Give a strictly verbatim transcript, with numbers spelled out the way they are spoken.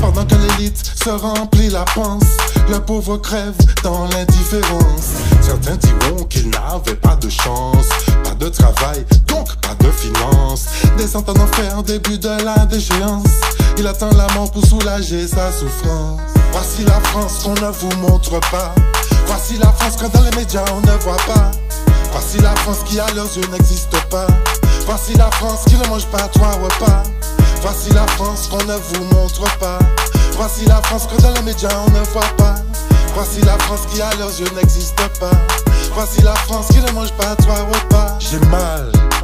Pendant que l'élite se remplit la panse, le pauvre crève dans l'indifférence. Certains diront qu'ils n'avaient pas de chance, pas de travail, donc pas de finance. Descend en enfer, début de la déchéance. Il attend la mort pour soulager sa souffrance. Voici la France qu'on ne vous montre pas. Voici la France que dans les médias on ne voit pas. Voici la France qui à leurs yeux n'existe pas. Voici la France qui ne mange pas trois repas. Voici la France qu'on ne vous montre pas. Voici la France que dans les médias on ne voit pas. Voici la France qui à leurs yeux n'existe pas. Voici la France qui ne mange pas trois repas. J'ai mal